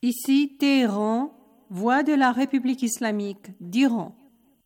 Ici Téhéran, voix de la République islamique d'Iran.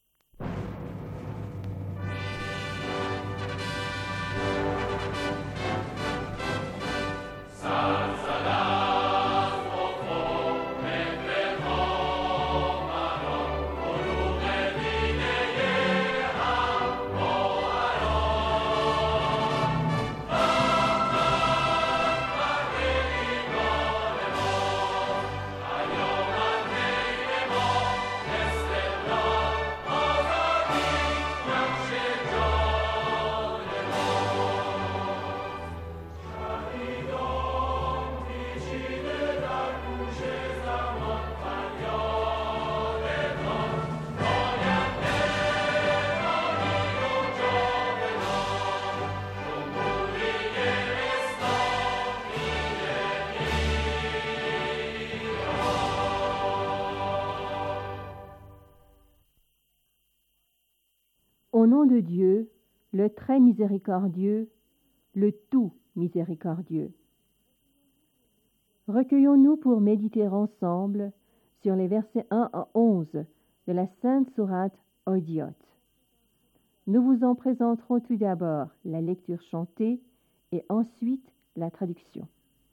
Au nom de Dieu, le très miséricordieux, le tout miséricordieux. Recueillons-nous pour méditer ensemble sur les versets 1 à 11 de la Sainte Sourate Hodiyot. Nous vous en présenterons tout d'abord la lecture chantée et ensuite la traduction.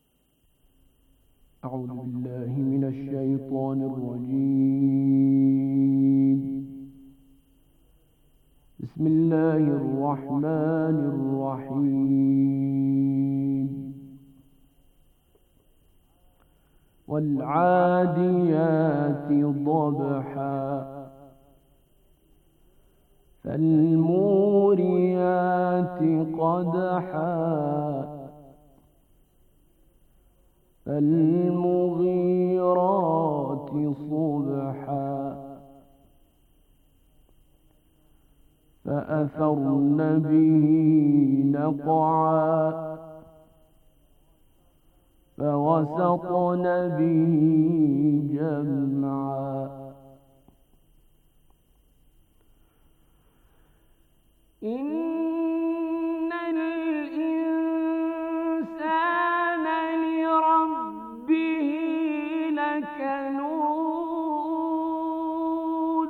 أعوذ بالله من الشيطان الرجيم بسم الله الرحمن الرحيم والعاديات ضبحا فالموريات قدحا فالمغيرات صبحا فأثرن به نقعا فوسطن به جمعا إن الإنسان لربه لكنود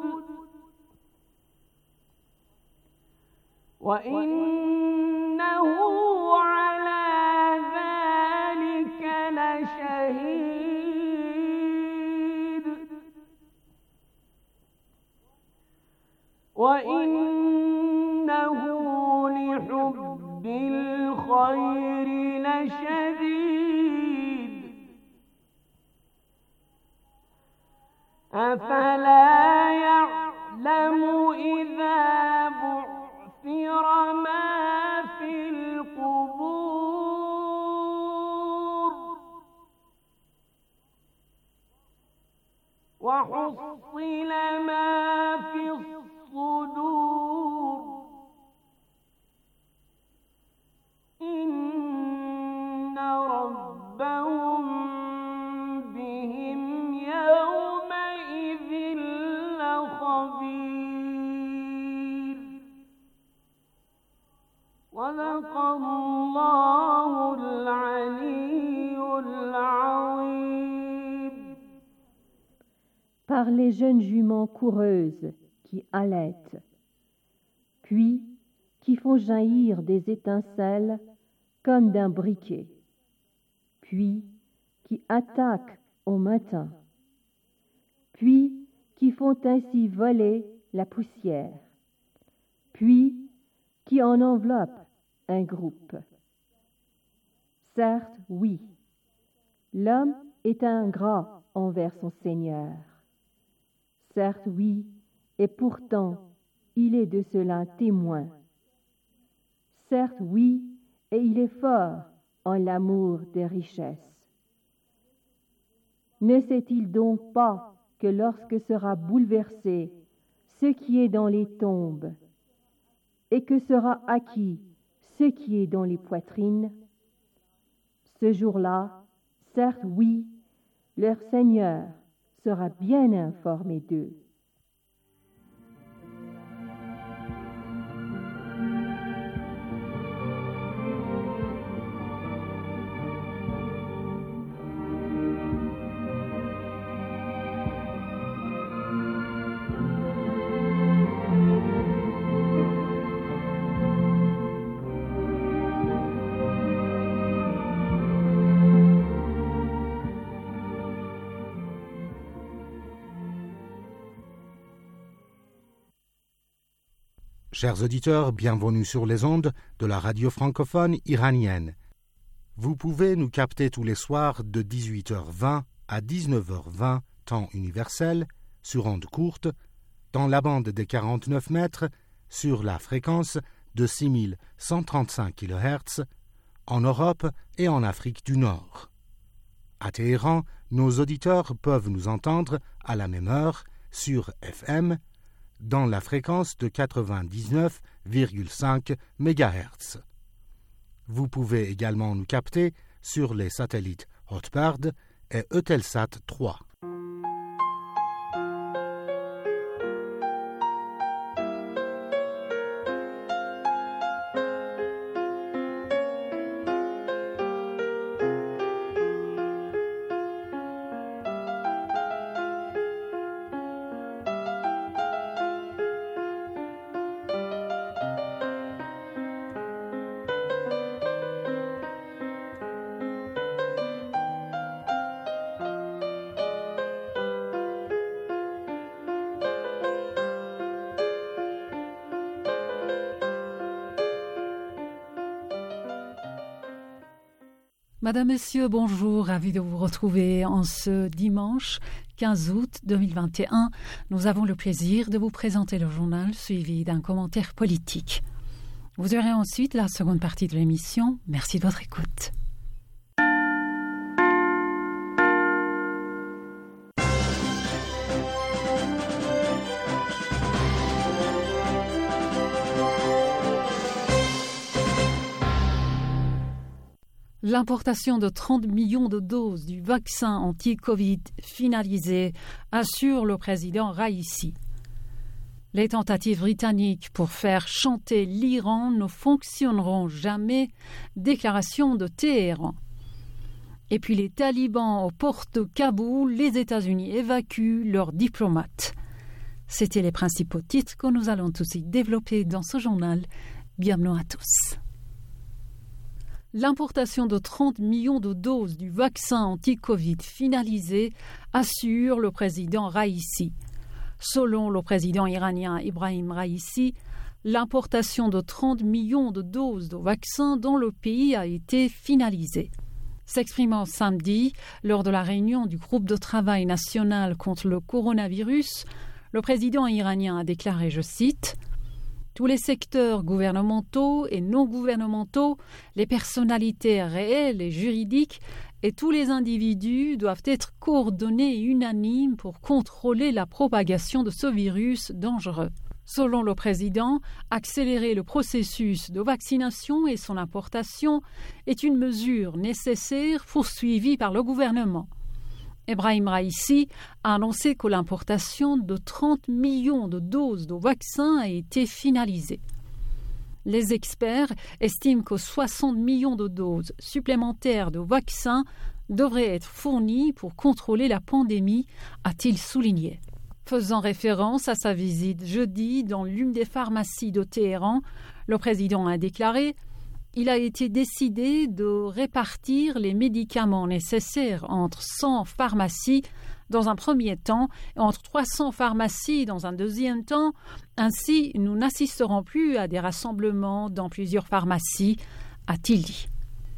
وإنه على ذلك لشهيد وإنه لحب الخير لشديد أفلا يعلم إذا بعثر ما في القبور وحصل ما في الصدور إن ربهم بهم يومئذ لخبير صدق الله العلي العظيم. Par les jeunes juments coureuses qui allaitent, puis qui font jaillir des étincelles comme d'un briquet, puis qui attaquent au matin, puis qui font ainsi voler la poussière, puis qui en enveloppent un groupe. Certes, oui, l'homme est ingrat envers son Seigneur. Certes, oui, et pourtant, il est de cela témoin. Certes, oui, et il est fort en l'amour des richesses. Ne sait-il donc pas que lorsque sera bouleversé ce qui est dans les tombes, et que sera acquis ce qui est dans les poitrines, ce jour-là, certes, oui, leur Seigneur sera bien informé d'eux. Chers auditeurs, bienvenue sur les ondes de la radio francophone iranienne. Vous pouvez nous capter tous les soirs de 18h20 à 19h20, temps universel, sur ondes courtes, dans la bande des 49 mètres, sur la fréquence de 6135 kHz, en Europe et en Afrique du Nord. À Téhéran, nos auditeurs peuvent nous entendre à la même heure sur FM, dans la fréquence de 99,5 MHz. Vous pouvez également nous capter sur les satellites Hotbird et Eutelsat 3. Madame, Monsieur, bonjour, ravi de vous retrouver en ce dimanche 15 août 2021. Nous avons le plaisir de vous présenter le journal suivi d'un commentaire politique. Vous aurez ensuite la seconde partie de l'émission. Merci de votre écoute. L'importation de 30 millions de doses du vaccin anti-Covid finalisé, assure le président Raïssi. Les tentatives britanniques pour faire chanter l'Iran ne fonctionneront jamais, déclaration de Téhéran. Et puis les talibans aux portes de Kaboul, les États-Unis évacuent leurs diplomates. C'étaient les principaux titres que nous allons aussi développer dans ce journal. Bienvenue à tous. L'importation de 30 millions de doses du vaccin anti-Covid finalisé, assure le président Raïssi. Selon le président iranien Ebrahim Raïssi, l'importation de 30 millions de doses de vaccin dans le pays a été finalisée. S'exprimant samedi lors de la réunion du groupe de travail national contre le coronavirus, le président iranien a déclaré, je cite, « Tous les secteurs gouvernementaux et non gouvernementaux, les personnalités réelles et juridiques et tous les individus doivent être coordonnés et unanimes pour contrôler la propagation de ce virus dangereux. » Selon le président, accélérer le processus de vaccination et son importation est une mesure nécessaire poursuivie par le gouvernement. Ebrahim Raïssi a annoncé que l'importation de 30 millions de doses de vaccins a été finalisée. Les experts estiment que 60 millions de doses supplémentaires de vaccins devraient être fournies pour contrôler la pandémie, a-t-il souligné. Faisant référence à sa visite jeudi dans l'une des pharmacies de Téhéran, le président a déclaré « Il a été décidé de répartir les médicaments nécessaires entre 100 pharmacies dans un premier temps et entre 300 pharmacies dans un deuxième temps. Ainsi, nous n'assisterons plus à des rassemblements dans plusieurs pharmacies, a-t-il dit.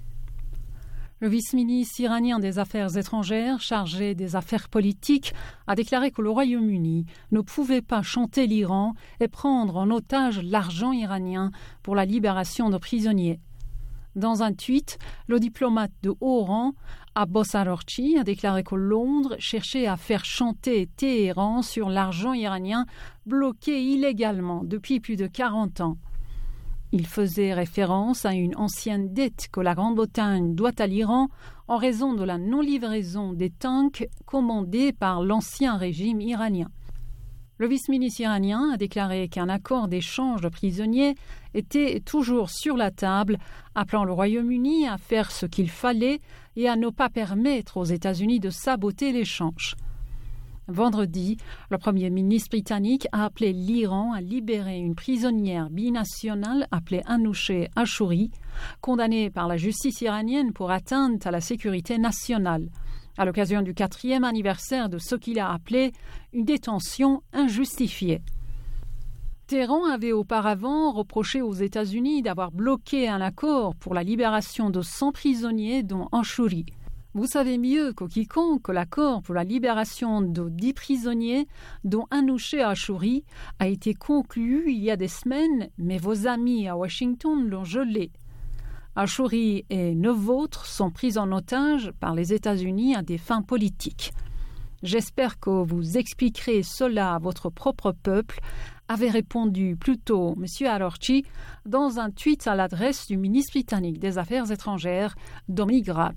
Le vice-ministre iranien des Affaires étrangères, chargé des affaires politiques, a déclaré que le Royaume-Uni ne pouvait pas chanter l'Iran et prendre en otage l'argent iranien pour la libération de prisonniers. Dans un tweet, le diplomate de haut rang, Abbas Araghchi, a déclaré que Londres cherchait à faire chanter Téhéran sur l'argent iranien bloqué illégalement depuis plus de 40 ans. Il faisait référence à une ancienne dette que la Grande-Bretagne doit à l'Iran en raison de la non-livraison des tanks commandés par l'ancien régime iranien. Le vice-ministre iranien a déclaré qu'un accord d'échange de prisonniers était toujours sur la table, appelant le Royaume-Uni à faire ce qu'il fallait et à ne pas permettre aux États-Unis de saboter l'échange. Vendredi, le Premier ministre britannique a appelé l'Iran à libérer une prisonnière binationale appelée Anousheh Ashouri, condamnée par la justice iranienne pour atteinte à la sécurité nationale, à l'occasion du 4e anniversaire de ce qu'il a appelé une détention injustifiée. Téhéran avait auparavant reproché aux États-Unis d'avoir bloqué un accord pour la libération de 100 prisonniers, dont Anshouri. Vous savez mieux que quiconque que l'accord pour la libération de 10 prisonniers, dont Anoucheh Anshouri, a été conclu il y a des semaines, mais vos amis à Washington l'ont gelé. Anshouri et 9 autres sont pris en otage par les États-Unis à des fins politiques. J'espère que vous expliquerez cela à votre propre peuple, avait répondu plus tôt M. Arorchi dans un tweet à l'adresse du ministre britannique des Affaires étrangères, Dominic Raab.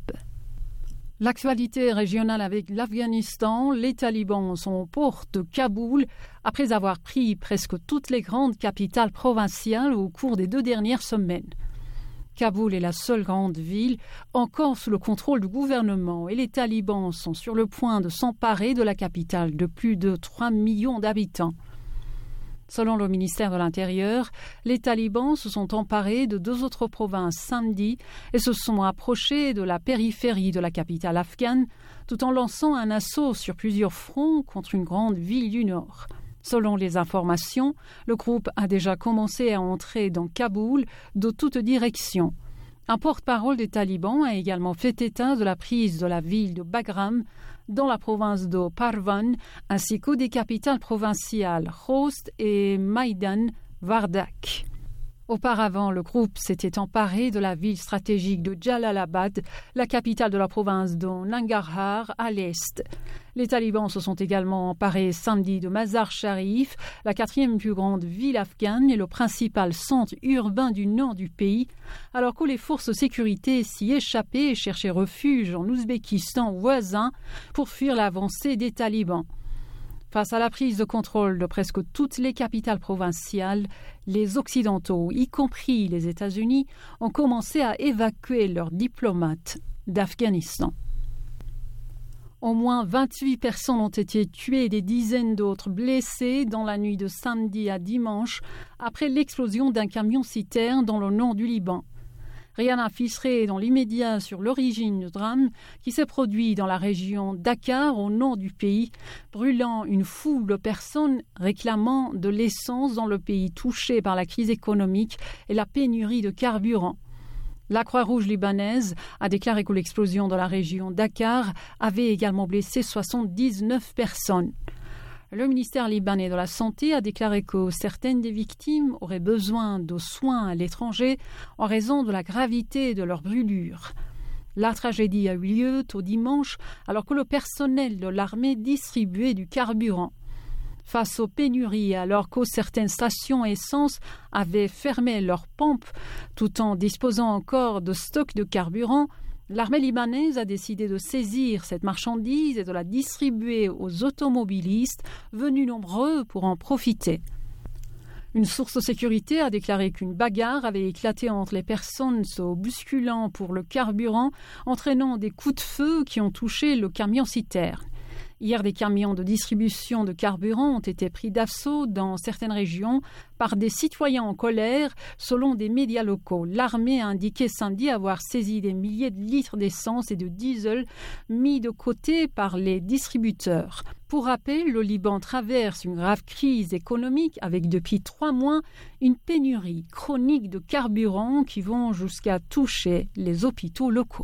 L'actualité régionale avec l'Afghanistan, les talibans sont aux portes de Kaboul après avoir pris presque toutes les grandes capitales provinciales au cours des 2 dernières semaines. Kaboul est la seule grande ville encore sous le contrôle du gouvernement et les talibans sont sur le point de s'emparer de la capitale de plus de 3 millions d'habitants. Selon le ministère de l'Intérieur, les talibans se sont emparés de 2 autres provinces samedi et se sont approchés de la périphérie de la capitale afghane tout en lançant un assaut sur plusieurs fronts contre une grande ville du nord. Selon les informations, le groupe a déjà commencé à entrer dans Kaboul de toutes directions. Un porte-parole des talibans a également fait état de la prise de la ville de Bagram dans la province de Parvan ainsi que des capitales provinciales Khost et Maïdan Vardak. Auparavant, le groupe s'était emparé de la ville stratégique de Jalalabad, la capitale de la province de Nangarhar à l'est. Les talibans se sont également emparés samedi de Mazar-Sharif, la 4e plus grande ville afghane et le principal centre urbain du nord du pays, alors que les forces de sécurité s'y échappaient et cherchaient refuge en Ouzbékistan voisin pour fuir l'avancée des talibans. Face à la prise de contrôle de presque toutes les capitales provinciales, les Occidentaux, y compris les États-Unis, ont commencé à évacuer leurs diplomates d'Afghanistan. Au moins 28 personnes ont été tuées et des dizaines d'autres blessées dans la nuit de samedi à dimanche après l'explosion d'un camion-citerne dans le nord du Liban. Rien n'a ficelé dans l'immédiat sur l'origine du drame qui s'est produit dans la région Dakar au nord du pays, brûlant une foule de personnes réclamant de l'essence dans le pays touché par la crise économique et la pénurie de carburant. La Croix-Rouge libanaise a déclaré que l'explosion dans la région Dakar avait également blessé 79 personnes. Le ministère libanais de la Santé a déclaré que certaines des victimes auraient besoin de soins à l'étranger en raison de la gravité de leurs brûlures. La tragédie a eu lieu tôt dimanche alors que le personnel de l'armée distribuait du carburant. Face aux pénuries, alors que certaines stations essence avaient fermé leurs pompes tout en disposant encore de stocks de carburant, l'armée libanaise a décidé de saisir cette marchandise et de la distribuer aux automobilistes venus nombreux pour en profiter. Une source de sécurité a déclaré qu'une bagarre avait éclaté entre les personnes se bousculant pour le carburant, entraînant des coups de feu qui ont touché le camion-citerne. Hier, des camions de distribution de carburant ont été pris d'assaut dans certaines régions par des citoyens en colère, selon des médias locaux. L'armée a indiqué samedi avoir saisi des milliers de litres d'essence et de diesel mis de côté par les distributeurs. Pour rappel, le Liban traverse une grave crise économique avec depuis 3 mois une pénurie chronique de carburant qui vont jusqu'à toucher les hôpitaux locaux.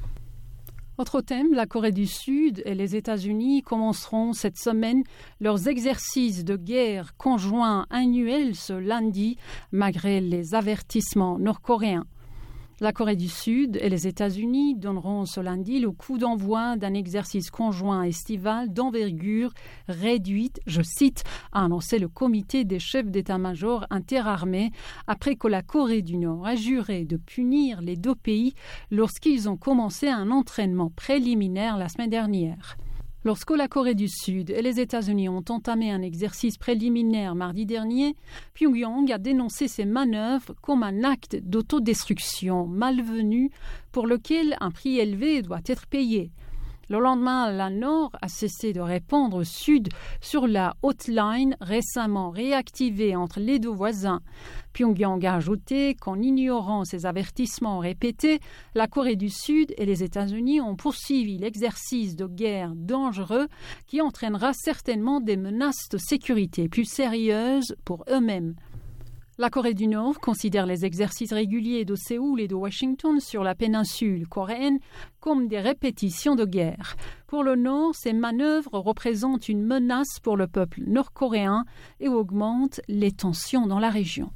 Autre thème, la Corée du Sud et les États-Unis commenceront cette semaine leurs exercices de guerre conjoints annuels ce lundi, malgré les avertissements nord-coréens. La Corée du Sud et les États-Unis donneront ce lundi le coup d'envoi d'un exercice conjoint estival d'envergure réduite, je cite, a annoncé le comité des chefs d'état-major interarmés après que la Corée du Nord a juré de punir les 2 pays lorsqu'ils ont commencé un entraînement préliminaire la semaine dernière. Lorsque la Corée du Sud et les États-Unis ont entamé un exercice préliminaire mardi dernier, Pyongyang a dénoncé ces manœuvres comme un acte d'autodestruction malvenu pour lequel un prix élevé doit être payé. Le lendemain, la Nord a cessé de répondre au Sud sur la hotline récemment réactivée entre les deux voisins. Pyongyang a ajouté qu'en ignorant ces avertissements répétés, la Corée du Sud et les États-Unis ont poursuivi l'exercice de guerre dangereux qui entraînera certainement des menaces de sécurité plus sérieuses pour eux-mêmes. La Corée du Nord considère les exercices réguliers de Séoul et de Washington sur la péninsule coréenne comme des répétitions de guerre. Pour le Nord, ces manœuvres représentent une menace pour le peuple nord-coréen et augmentent les tensions dans la région.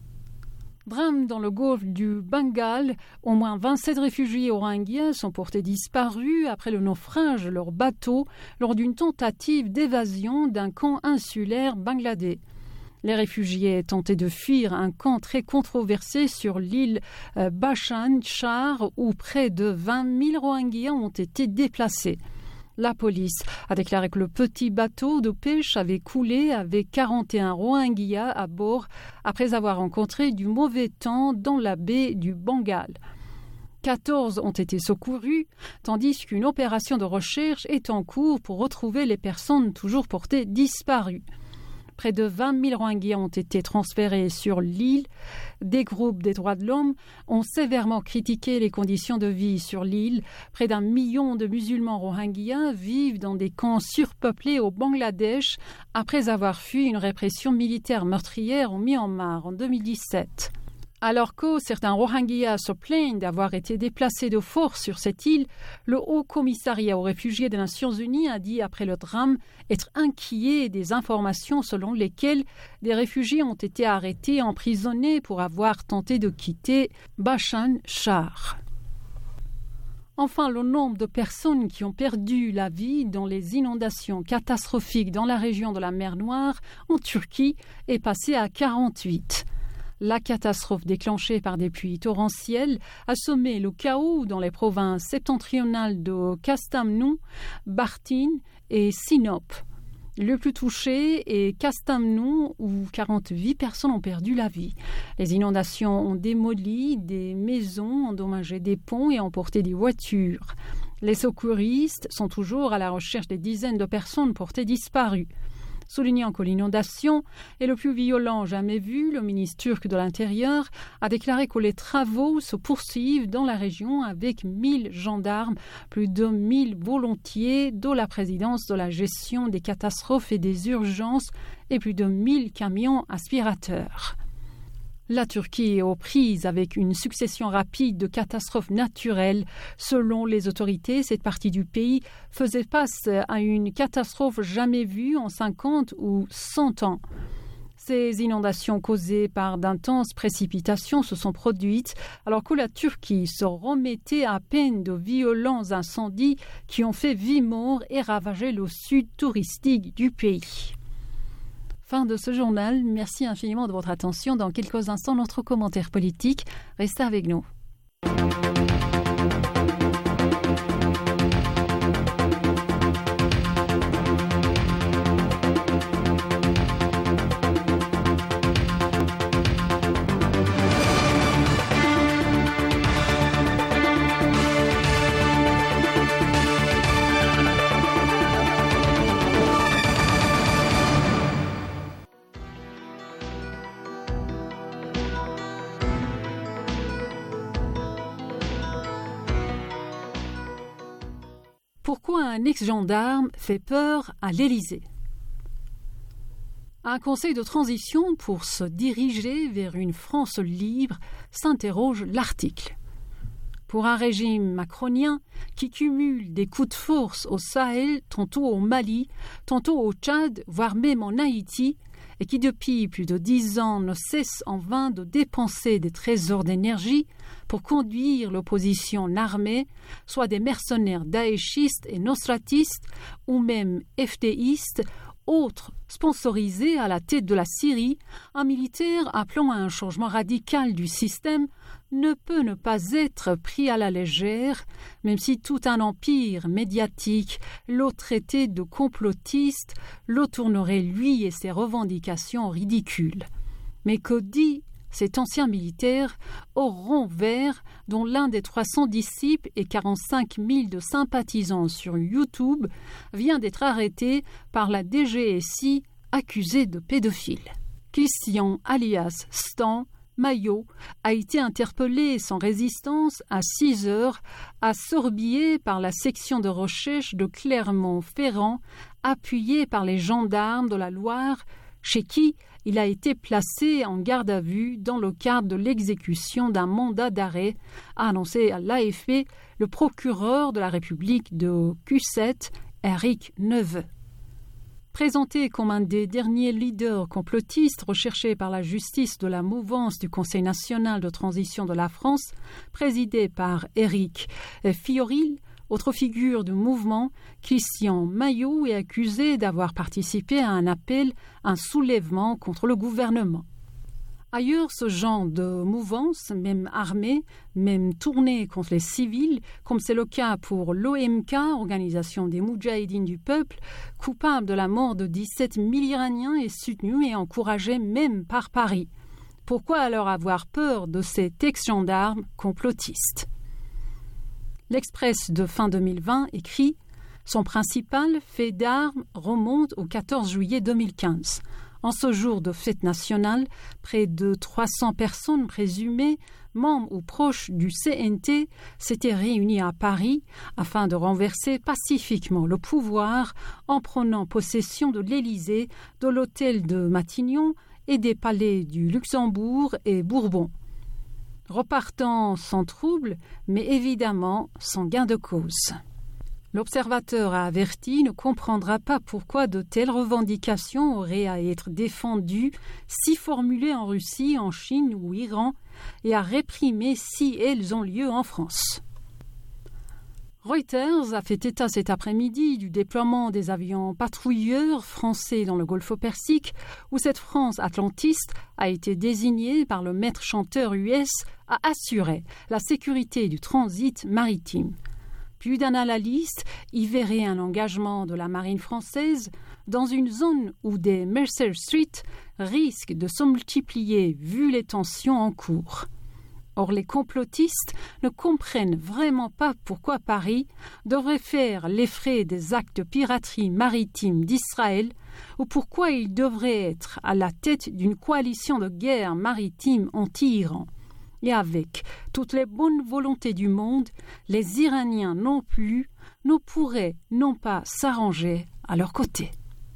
Drame dans le golfe du Bengale, au moins 27 réfugiés rohingyas sont portés disparus après le naufrage de leur bateau lors d'une tentative d'évasion d'un camp insulaire bangladais. Les réfugiés tentaient de fuir un camp très controversé sur l'île Bhasan Char où près de 20 000 Rohingyas ont été déplacés. La police a déclaré que le petit bateau de pêche avait coulé avec 41 Rohingyas à bord après avoir rencontré du mauvais temps dans la baie du Bengale. 14 ont été secourus, tandis qu'une opération de recherche est en cours pour retrouver les personnes toujours portées disparues. Près de 20 000 Rohingyas ont été transférés sur l'île. Des groupes des droits de l'homme ont sévèrement critiqué les conditions de vie sur l'île. Près d'1 million de musulmans Rohingyas vivent dans des camps surpeuplés au Bangladesh après avoir fui une répression militaire meurtrière au Myanmar en 2017. Alors que certains Rohingyas se plaignent d'avoir été déplacés de force sur cette île, le Haut Commissariat aux réfugiés des Nations Unies a dit après le drame être inquiet des informations selon lesquelles des réfugiés ont été arrêtés et emprisonnés pour avoir tenté de quitter Bhasan Char. Enfin, le nombre de personnes qui ont perdu la vie dans les inondations catastrophiques dans la région de la mer Noire en Turquie est passé à 48. La catastrophe déclenchée par des pluies torrentielles a semé le chaos dans les provinces septentrionales de Kastamonu, Bartın et Sinop. Le plus touché est Kastamonu où 48 personnes ont perdu la vie. Les inondations ont démoli des maisons, endommagé des ponts et emporté des voitures. Les secouristes sont toujours à la recherche des dizaines de personnes portées disparues. Soulignant que l'inondation est le plus violent jamais vu, le ministre turc de l'Intérieur a déclaré que les travaux se poursuivent dans la région avec 1000 gendarmes, plus de 1000 volontiers de la présidence de la gestion des catastrophes et des urgences et plus de 1000 camions aspirateurs. La Turquie est aux prises avec une succession rapide de catastrophes naturelles. Selon les autorités, cette partie du pays faisait face à une catastrophe jamais vue en 50 ou 100 ans. Ces inondations causées par d'intenses précipitations se sont produites alors que la Turquie se remettait à peine de violents incendies qui ont fait vie mort et ravagé le sud touristique du pays. Fin de ce journal. Merci infiniment de votre attention. Dans quelques instants, notre commentaire politique. Restez avec nous. Pourquoi un ex-gendarme fait peur à l'Élysée? Un conseil de transition pour se diriger vers une France libre, s'interroge l'article. Pour un régime macronien qui cumule des coups de force au Sahel, tantôt au Mali, tantôt au Tchad, voire même en Haïti, et qui depuis plus de 10 ans ne cesse en vain de dépenser des trésors d'énergie pour conduire l'opposition armée, soit des mercenaires daéchistes et nosratistes, ou même FDistes, autres sponsorisés à la tête de la Syrie, un militaire appelant à un changement radical du système ne peut ne pas être pris à la légère, même si tout un empire médiatique le traitait de complotiste, le tournerait lui et ses revendications ridicules. Mais que dit cet ancien militaire, au rond vert, dont l'un des 300 disciples et 45 000 de sympathisants sur YouTube, vient d'être arrêté par la DGSI accusé de pédophile. Christian alias Stan Maillot a été interpellé sans résistance à 6 heures à Sorbier par la section de recherche de Clermont-Ferrand, appuyé par les gendarmes de la Loire, chez qui il a été placé en garde à vue dans le cadre de l'exécution d'un mandat d'arrêt, a annoncé à l'AFP le procureur de la République de Cusset, Éric Neveu. Présenté comme un des derniers leaders complotistes recherchés par la justice de la mouvance du Conseil national de transition de la France, présidé par Éric Fiorilles, autre figure du mouvement, Christian Maillot est accusé d'avoir participé à un appel, un soulèvement contre le gouvernement. Ailleurs, ce genre de mouvance, même armée, même tournée contre les civils, comme c'est le cas pour l'OMK, Organisation des Moudjahidines du Peuple, coupable de la mort de 17 000 Iraniens et soutenu et encouragé même par Paris. Pourquoi alors avoir peur de cet ex-gendarme complotiste ? L'Express de fin 2020 écrit « Son principal fait d'armes remonte au 14 juillet 2015. En ce jour de fête nationale, près de 300 personnes présumées, membres ou proches du CNT, s'étaient réunies à Paris afin de renverser pacifiquement le pouvoir en prenant possession de l'Élysée, de l'hôtel de Matignon et des palais du Luxembourg et Bourbon. Repartant sans trouble, mais évidemment sans gain de cause. L'observateur a averti ne comprendra pas pourquoi de telles revendications auraient à être défendues si formulées en Russie, en Chine ou Iran et à réprimer si elles ont lieu en France. Reuters a fait état cet après-midi du déploiement des avions patrouilleurs français dans le Golfe Persique, où cette France atlantiste a été désignée par le maître chanteur US à assurer la sécurité du transit maritime. Plus d'un analyste y verrait un engagement de la marine française dans une zone où des Mercer Street risquent de se multiplier vu les tensions en cours. Or, les complotistes ne comprennent vraiment pas pourquoi Paris devrait faire les frais des actes de piraterie maritime d'Israël ou pourquoi il devrait être à la tête d'une coalition de guerre maritime anti-Iran. Et avec toutes les bonnes volontés du monde, les Iraniens non plus ne pourraient non pas s'arranger à leur côté.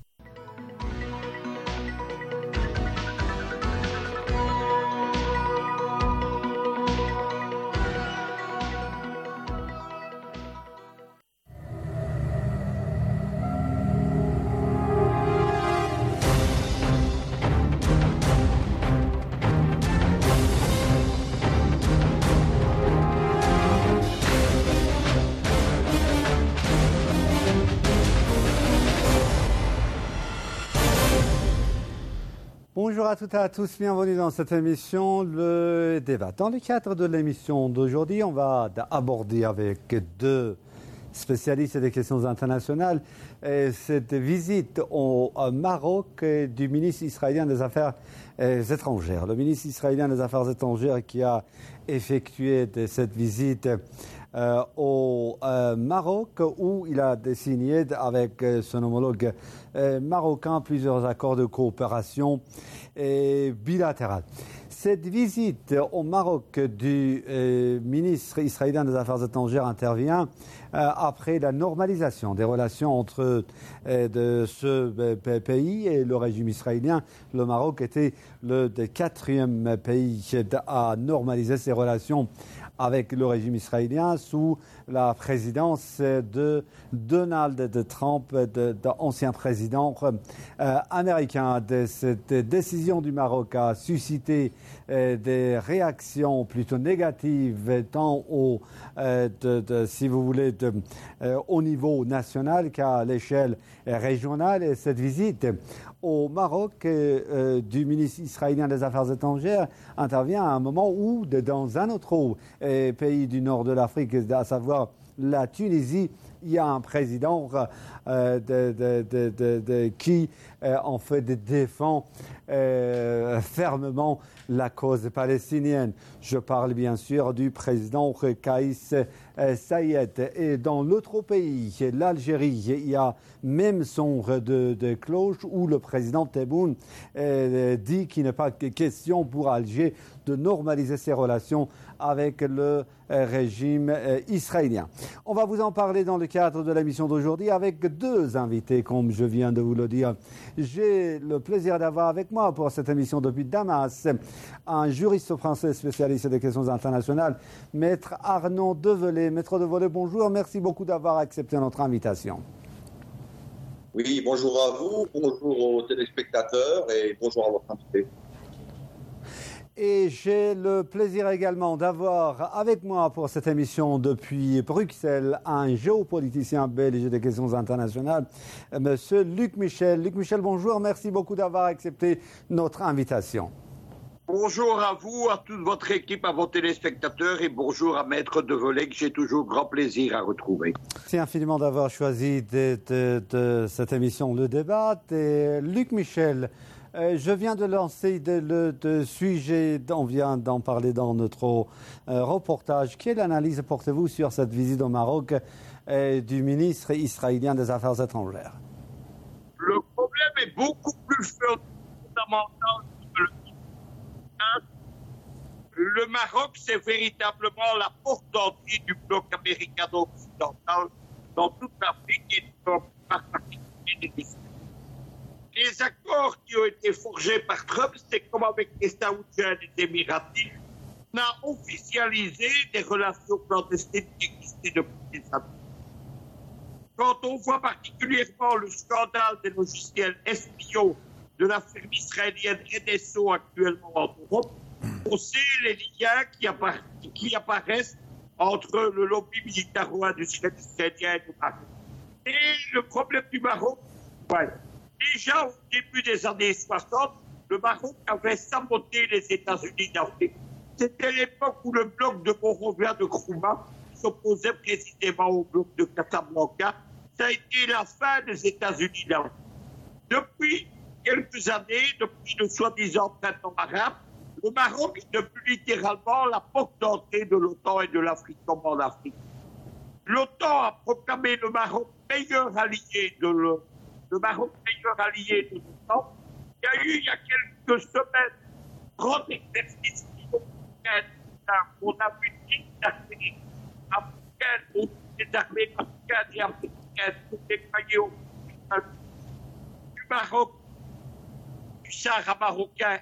Bonjour à toutes et à tous, bienvenue dans cette émission, le débat. Dans le cadre de l'émission d'aujourd'hui, on va aborder avec deux spécialistes des questions internationales cette visite au Maroc du ministre israélien des Affaires étrangères. Le ministre israélien des Affaires étrangères qui a effectué cette visite au Maroc où il a signé avec son homologue marocain plusieurs accords de coopération bilatérale. Cette visite au Maroc du ministre israélien des Affaires étrangères intervient après la normalisation des relations entre de ce pays et le régime israélien. Le Maroc était le quatrième pays à normaliser ses relations avec le régime israélien sous la présidence de Donald Trump, d'ancien président américain. Cette décision du Maroc a suscité des réactions plutôt négatives tant si vous voulez, au niveau national qu'à l'échelle régionale. Et cette visite au Maroc du ministre israélien des Affaires étrangères intervient à un moment où, dans un autre pays du nord de l'Afrique, à savoir la Tunisie, il y a un président qui en fait défend fermement la cause palestinienne. Je parle bien sûr du président Kais Saied. Et dans l'autre pays, l'Algérie, il y a même son de cloche où le président Tebboune dit qu'il n'est pas question pour Alger de normaliser ses relations avec le régime israélien. On va vous en parler dans le cadre de l'émission d'aujourd'hui avec deux invités, comme je viens de vous le dire. J'ai le plaisir d'avoir avec moi pour cette émission depuis Damas un juriste français spécialiste des questions internationales, Maître Arnaud Develay. Maître Develay, bonjour. Merci beaucoup d'avoir accepté notre invitation. Oui, bonjour à vous, bonjour aux téléspectateurs et bonjour à votre invité. Et j'ai le plaisir également d'avoir avec moi pour cette émission depuis Bruxelles un géopoliticien belge des questions internationales, Monsieur Luc Michel. Luc Michel, bonjour, merci beaucoup d'avoir accepté notre invitation. Bonjour à vous, à toute votre équipe, à vos téléspectateurs et bonjour à Maître Develay que j'ai toujours grand plaisir à retrouver. Merci infiniment d'avoir choisi de cette émission Le Débat. Et Luc Michel, je viens de lancer le sujet, on vient d'en parler dans notre reportage. Quelle analyse portez-vous sur cette visite au Maroc du ministre israélien des Affaires étrangères? Le problème est beaucoup plus fondamental que le Le Maroc, c'est véritablement la porte d'entrée du bloc américano-occidental dans toute l'Afrique et par particulier des États. Les accords qui ont été forgés par Trump, c'est comme avec les Saoudiens et les Émiratis, on a officialisé des relations clandestines qui existaient depuis des années. Quand on voit particulièrement le scandale des logiciels espions de la firme israélienne NSO actuellement en Europe, on sait les liens qui apparaissent entre le lobby militaro-industriel israélien et le Maroc. Et le problème du Maroc, déjà au début des années 60, le Maroc avait saboté les États-Unis d'Afrique. C'était l'époque où le bloc de Monrovia de Nkrumah s'opposait précisément au bloc de Casablanca. Ça a été la fin des États-Unis d'Afrique. Depuis quelques années, depuis le soi-disant printemps arabe, le Maroc est devenu littéralement la porte d'entrée de l'OTAN et de l'Afrique comme en Afrique. L'OTAN a proclamé le Maroc meilleur allié de l'OTAN. Il y a eu, il y a quelques semaines, 30 exercices on a vu des armées africaines, des armées africaines et américaines pour déployer au du Maroc, du Sahara marocain,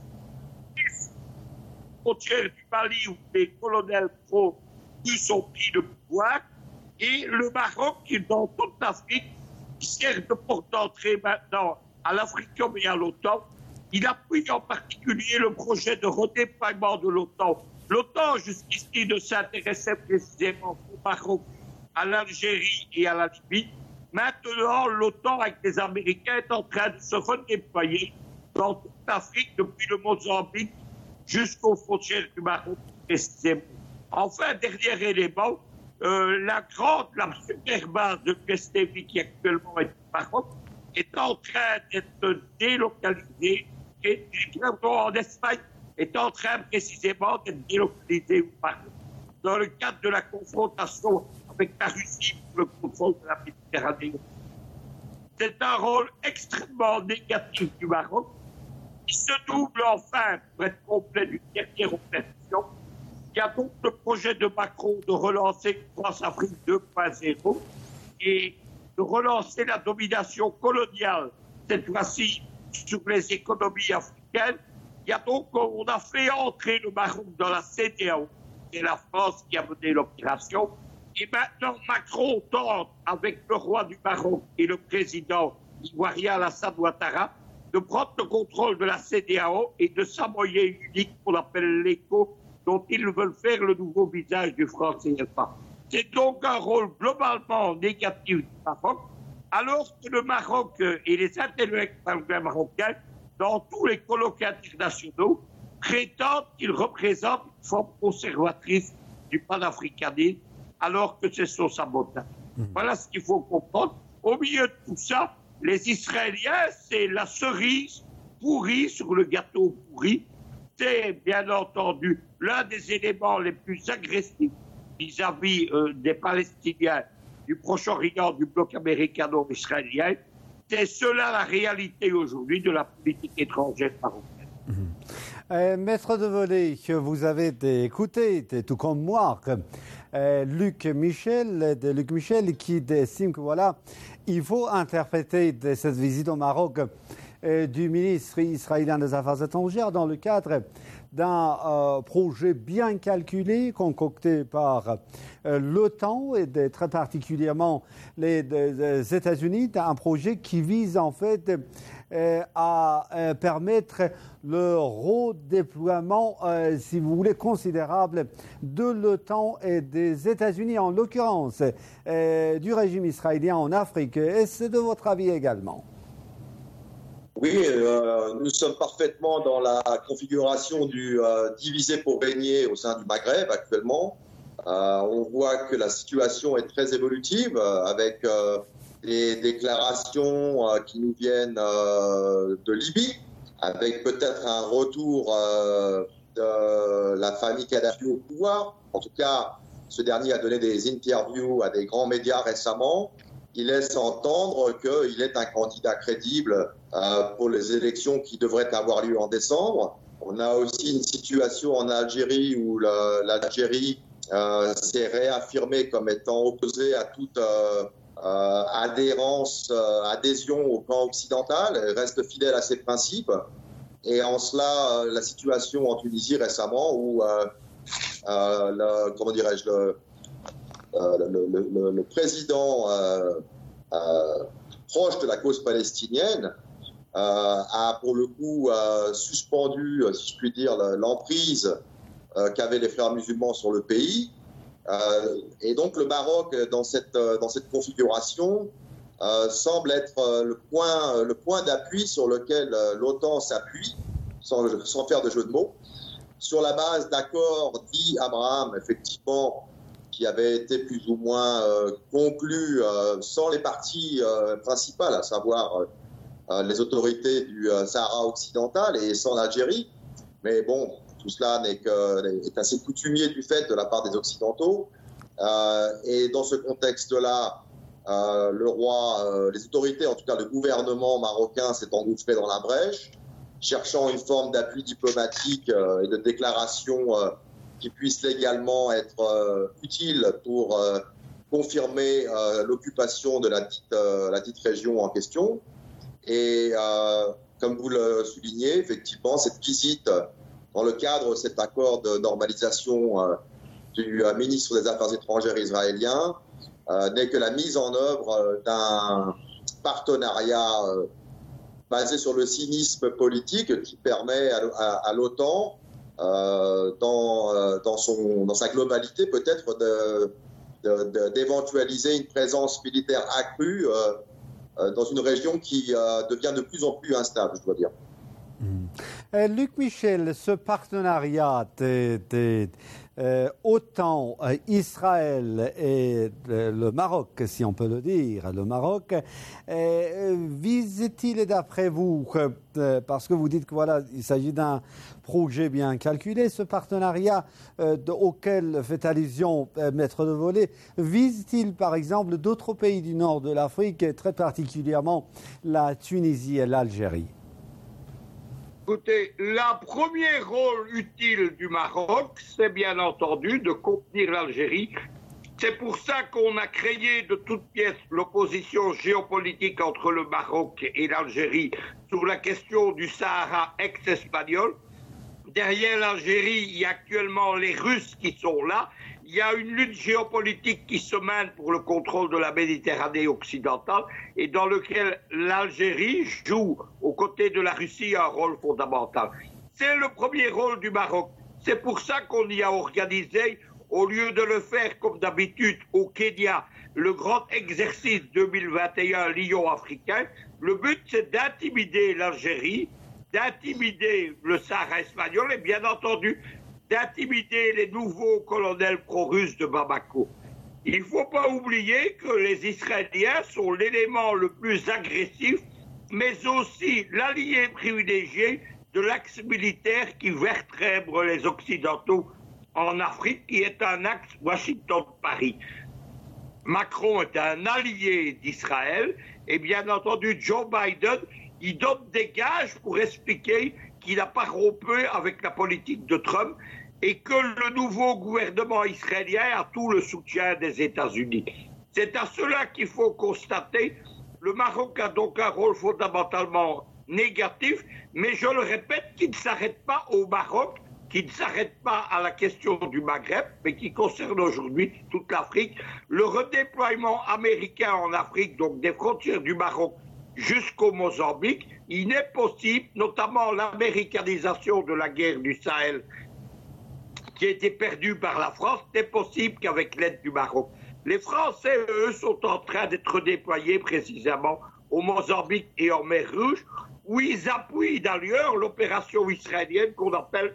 frontière du Mali où les colonels pro qui ont pris le pouvoir, et le Maroc qui est dans toute l'Afrique, qui sert de porte d'entrée maintenant à l'Afrique et à l'OTAN. Il appuie en particulier le projet de redéploiement de l'OTAN. L'OTAN, jusqu'ici, ne s'intéressait précisément au Maroc, à l'Algérie et à la Libye. Maintenant, l'OTAN, avec les Américains, est en train de se redéployer dans toute l'Afrique, depuis le Mozambique jusqu'aux frontières du Maroc, précisément. Enfin, dernier élément, la super base de Kestevi, qui actuellement est au Maroc, est en train d'être délocalisée, et en Espagne est en train précisément d'être délocalisée au Maroc, dans le cadre de la confrontation avec la Russie pour le contrôle de la Méditerranée. C'est un rôle extrêmement négatif du Maroc, qui se double enfin, pour être complet, d'une dernière opération. Il y a donc le projet de Macron de relancer France-Afrique 2.0 et de relancer la domination coloniale, cette fois-ci sur les économies africaines. Il y a donc, on a fait entrer le Maroc dans la CEDEAO, c'est la France qui a mené l'opération. Et maintenant, Macron tente, avec le roi du Maroc et le président ivoirien Alassane Ouattara, de prendre le contrôle de la CEDEAO et de sa monnaie unique qu'on appelle l'ECO, dont ils veulent faire le nouveau visage du franc CFA. C'est donc un rôle globalement négatif du Maroc, alors que le Maroc et les intellectuels marocains, dans tous les colloques internationaux, prétendent qu'ils représentent une forme conservatrice du panafricanisme, alors que c'est son sabotage. Voilà ce qu'il faut comprendre. Au milieu de tout ça, les Israéliens, c'est la cerise pourrie sur le gâteau pourri. C'est bien entendu l'un des éléments les plus agressifs vis-à-vis des Palestiniens, du Proche-Orient, du bloc américano-israélien. C'est cela la réalité aujourd'hui de la politique étrangère marocaine. Maître de volée, vous avez écouté, tout comme moi, Luc Michel qui estime que voilà, il faut interpréter cette visite au Maroc du ministre israélien des Affaires étrangères dans le cadre d'un projet bien calculé, concocté par l'OTAN et très particulièrement les États-Unis, un projet qui vise en fait à permettre le redéploiement, si vous voulez, considérable de l'OTAN et des États-Unis, en l'occurrence du régime israélien en Afrique. Est-ce de votre avis également ? Oui, nous sommes parfaitement dans la configuration du diviser pour régner au sein du Maghreb actuellement. On voit que la situation est très évolutive avec des déclarations qui nous viennent de Libye, avec peut-être un retour de la famille Kadhafi au pouvoir. En tout cas, ce dernier a donné des interviews à des grands médias récemment. Il laisse entendre qu'il est un candidat crédible pour les élections qui devraient avoir lieu en décembre. On a aussi une situation en Algérie où l'Algérie s'est réaffirmée comme étant opposée à toute adhésion au camp occidental. Elle reste fidèle à ses principes. Et en cela, la situation en Tunisie récemment où le président proche de la cause palestinienne a pour le coup suspendu, si je puis dire, l'emprise qu'avaient les frères musulmans sur le pays. Et donc le Maroc, dans cette configuration, semble être le point d'appui sur lequel l'OTAN s'appuie, sans faire de jeu de mots, sur la base d'accords dits Abraham, effectivement, qui avaient été plus ou moins conclus sans les parties principales, à savoir les autorités du Sahara occidental et sans l'Algérie. Mais bon, tout cela est assez coutumier du fait de la part des Occidentaux. Et dans ce contexte-là, le roi, les autorités, en tout cas le gouvernement marocain, s'est engouffré dans la brèche, cherchant une forme d'appui diplomatique et de déclaration qui puisse légalement être utile pour confirmer l'occupation de la dite région en question. Et comme vous le soulignez, effectivement, cette visite, dans le cadre de cet accord de normalisation du ministre des Affaires étrangères israélien, n'est que la mise en œuvre d'un partenariat basé sur le cynisme politique qui permet à l'OTAN, dans sa globalité, peut-être d'éventualiser une présence militaire accrue dans une région qui devient de plus en plus instable, je dois dire. Luc Michel, ce partenariat OTAN, Israël et le Maroc, si on peut le dire, le Maroc, vise-t-il, d'après vous, parce que vous dites que voilà, il s'agit d'un projet bien calculé, ce partenariat auquel fait allusion Maître de volée, vise-t-il par exemple d'autres pays du nord de l'Afrique, et très particulièrement la Tunisie et l'Algérie? Écoutez, le premier rôle utile du Maroc, c'est bien entendu de contenir l'Algérie. C'est pour ça qu'on a créé de toutes pièces l'opposition géopolitique entre le Maroc et l'Algérie sur la question du Sahara ex-espagnol. Derrière l'Algérie, il y a actuellement les Russes qui sont là. Il y a une lutte géopolitique qui se mène pour le contrôle de la Méditerranée occidentale et dans lequel l'Algérie joue aux côtés de la Russie un rôle fondamental. C'est le premier rôle du Maroc. C'est pour ça qu'on y a organisé, au lieu de le faire comme d'habitude au Kenya, le grand exercice 2021 Lion africain. Le but, c'est d'intimider l'Algérie, d'intimider le Sahara espagnol et bien entendu d'intimider les nouveaux colonels pro-russes de Bamako. Il ne faut pas oublier que les Israéliens sont l'élément le plus agressif, mais aussi l'allié privilégié de l'axe militaire qui vertèbre les Occidentaux en Afrique, qui est un axe Washington-Paris. Macron est un allié d'Israël et bien entendu Joe Biden, il donne des gages pour expliquer qu'il n'a pas rompu avec la politique de Trump et que le nouveau gouvernement israélien a tout le soutien des États-Unis. C'est à cela qu'il faut constater, le Maroc a donc un rôle fondamentalement négatif, mais je le répète, qui ne s'arrête pas au Maroc, qui ne s'arrête pas à la question du Maghreb, mais qui concerne aujourd'hui toute l'Afrique. Le redéploiement américain en Afrique, donc des frontières du Maroc jusqu'au Mozambique, il n'est possible, notamment l'américanisation de la guerre du Sahel, qui a été perdue par la France, n'est possible qu'avec l'aide du Maroc. Les Français, eux, sont en train d'être déployés précisément au Mozambique et en mer Rouge, où ils appuient d'ailleurs l'opération israélienne qu'on appelle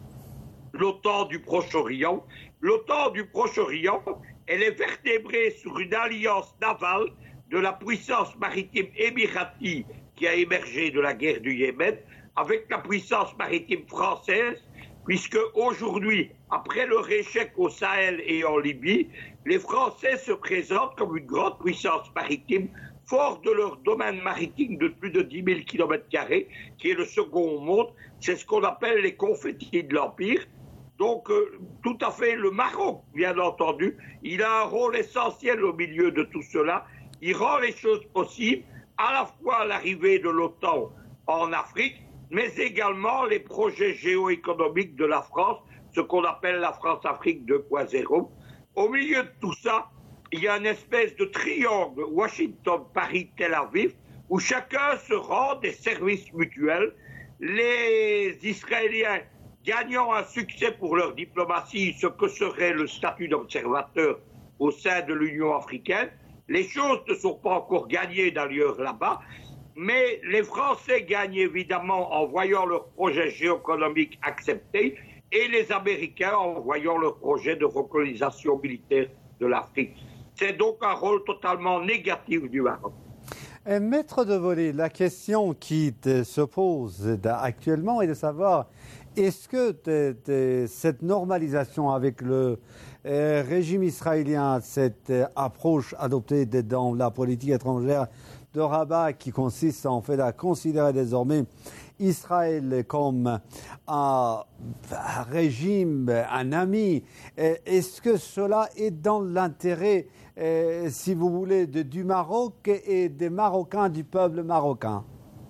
l'OTAN du Proche-Orient. L'OTAN du Proche-Orient, elle est vertébrée sur une alliance navale de la puissance maritime émiratie qui a émergé de la guerre du Yémen avec la puissance maritime française, puisque aujourd'hui, après leur échec au Sahel et en Libye, les Français se présentent comme une grande puissance maritime, fort de leur domaine maritime de plus de 10 000 km², qui est le second au monde. C'est ce qu'on appelle les confettis de l'Empire. Donc, tout à fait, le Maroc, bien entendu, il a un rôle essentiel au milieu de tout cela. Il rend les choses possibles, à la fois l'arrivée de l'OTAN en Afrique, mais également les projets géoéconomiques de la France, ce qu'on appelle la France-Afrique 2.0. Au milieu de tout ça, il y a une espèce de triangle Washington-Paris-Tel Aviv, où chacun se rend des services mutuels. Les Israéliens gagnant un succès pour leur diplomatie, ce que serait le statut d'observateur au sein de l'Union africaine. Les choses ne sont pas encore gagnées d'ailleurs là-bas, mais les Français gagnent évidemment en voyant leur projet géoéconomique accepté et les Américains en voyant leur projet de recolonisation militaire de l'Afrique. C'est donc un rôle totalement négatif du Maroc. Maître de Volée, la question qui se pose actuellement est de savoir est-ce que cette normalisation avec le régime israélien, cette approche adoptée dans la politique étrangère de Rabat qui consiste en fait à considérer désormais Israël comme un régime, un ami, est-ce que cela est dans l'intérêt, si vous voulez, du Maroc et des Marocains, du peuple marocain?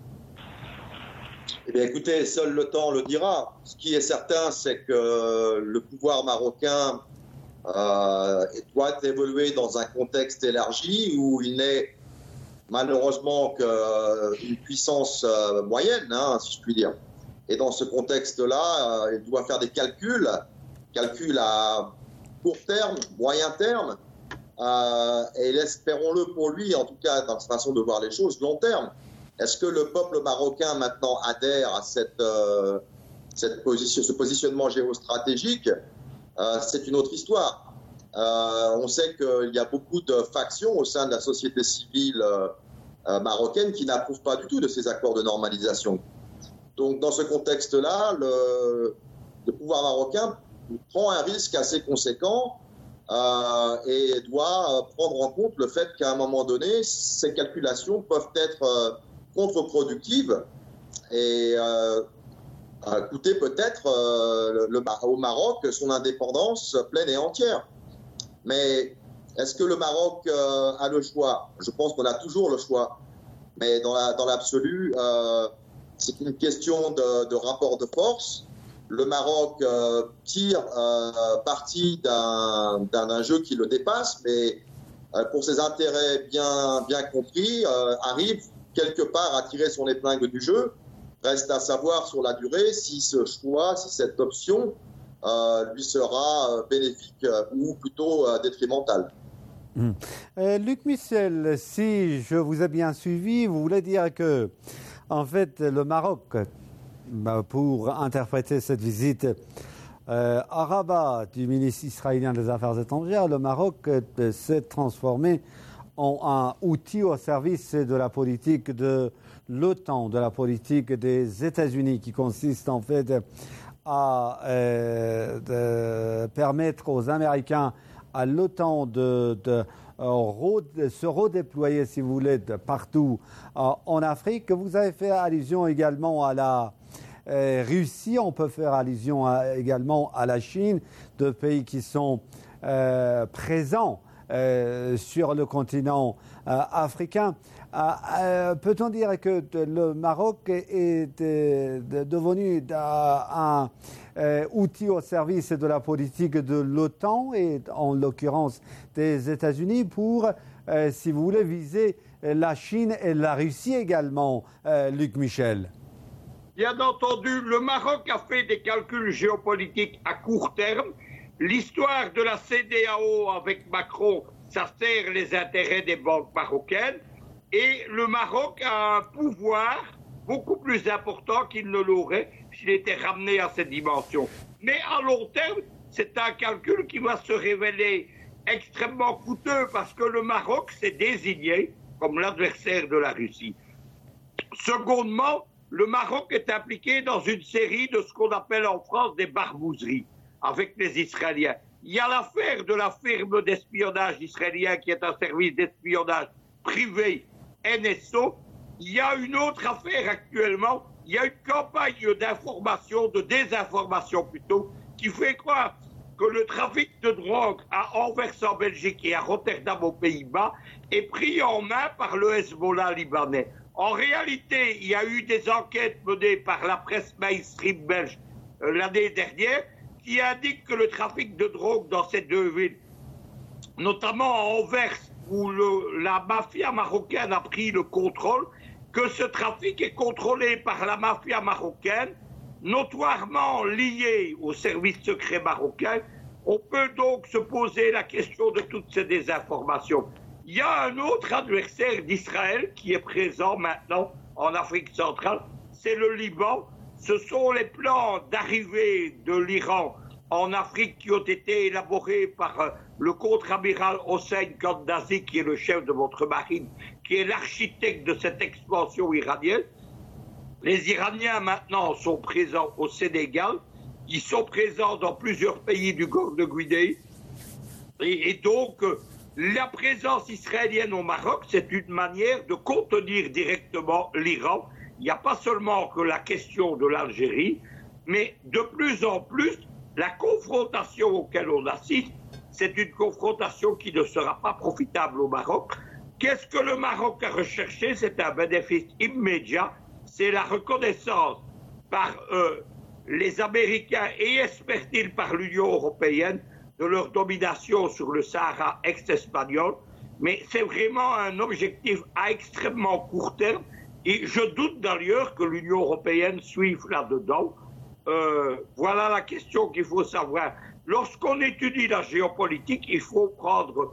Eh bien, écoutez, seul le temps le dira. Ce qui est certain, c'est que le pouvoir marocain doit évoluer dans un contexte élargi où il n'est malheureusement qu'une puissance moyenne, si je puis dire. Et dans ce contexte-là, il doit faire des calculs à court terme, moyen terme, et espérons-le pour lui, en tout cas dans sa façon de voir les choses, long terme. Est-ce que le peuple marocain maintenant adhère à ce positionnement géostratégique? C'est une autre histoire. On sait qu'il y a beaucoup de factions au sein de la société civile marocaine qui n'approuvent pas du tout de ces accords de normalisation. Donc dans ce contexte-là, le pouvoir marocain prend un risque assez conséquent et doit prendre en compte le fait qu'à un moment donné, ces calculations peuvent être contre-productives et coûter peut-être au Maroc son indépendance pleine et entière. Mais est-ce que le Maroc a le choix? Je pense qu'on a toujours le choix. Mais dans l'absolu, c'est une question de rapport de force. Le Maroc tire parti d'un jeu qui le dépasse, mais pour ses intérêts bien compris, arrive quelque part à tirer son épingle du jeu. Reste à savoir sur la durée si ce choix, si cette option lui sera bénéfique ou plutôt détrimental. Luc Michel, si je vous ai bien suivi, vous voulez dire que, en fait, le Maroc, pour interpréter cette visite à Rabat du ministre israélien des Affaires étrangères, le Maroc s'est transformé en un outil au service de la politique de l'OTAN, de la politique des États-Unis, qui consiste en fait à de permettre aux Américains, à l'OTAN de se redéployer, si vous voulez, partout en Afrique. Vous avez fait allusion également à la Russie, on peut faire allusion également à la Chine, deux pays qui sont présents sur le continent africain. Peut-on dire que le Maroc est devenu un outil au service de la politique de l'OTAN et en l'occurrence des États-Unis pour, si vous voulez, viser la Chine et la Russie également, Luc Michel? Bien entendu, le Maroc a fait des calculs géopolitiques à court terme. L'histoire de la CEDEAO avec Macron, ça sert les intérêts des banques marocaines. Et le Maroc a un pouvoir beaucoup plus important qu'il ne l'aurait s'il était ramené à cette dimension. Mais à long terme, c'est un calcul qui va se révéler extrêmement coûteux parce que le Maroc s'est désigné comme l'adversaire de la Russie. Secondement, le Maroc est impliqué dans une série de ce qu'on appelle en France des barbouzeries avec les Israéliens. Il y a l'affaire de la firme d'espionnage israélien qui est un service d'espionnage privé, NSO. Il y a une autre affaire actuellement, il y a une campagne d'information, de désinformation plutôt, qui fait croire que le trafic de drogue à Anvers en Belgique et à Rotterdam aux Pays-Bas est pris en main par le Hezbollah libanais. En réalité, il y a eu des enquêtes menées par la presse mainstream belge l'année dernière qui indiquent que le trafic de drogue dans ces deux villes, notamment à Anvers, où la mafia marocaine a pris le contrôle, que ce trafic est contrôlé par la mafia marocaine, notoirement liée au service secret marocain. On peut donc se poser la question de toutes ces désinformations. Il y a un autre adversaire d'Israël qui est présent maintenant en Afrique centrale, c'est le Liban. Ce sont les plans d'arrivée de l'Iran en Afrique qui ont été élaborés par le contre-amiral Hossein Kandazi, qui est le chef de votre marine, qui est l'architecte de cette expansion iranienne. Les Iraniens maintenant sont présents au Sénégal, ils sont présents dans plusieurs pays du Golfe de Guinée, et donc la présence israélienne au Maroc, c'est une manière de contenir directement l'Iran. Il n'y a pas seulement que la question de l'Algérie, mais de plus en plus, la confrontation auquel on assiste, c'est une confrontation qui ne sera pas profitable au Maroc. Qu'est-ce que le Maroc a recherché? C'est un bénéfice immédiat, c'est la reconnaissance par les Américains et espère-t-il par l'Union européenne de leur domination sur le Sahara ex-espagnol. Mais c'est vraiment un objectif à extrêmement court terme et je doute d'ailleurs que l'Union européenne suive là-dedans. Voilà la question qu'il faut savoir. Lorsqu'on étudie la géopolitique, il faut prendre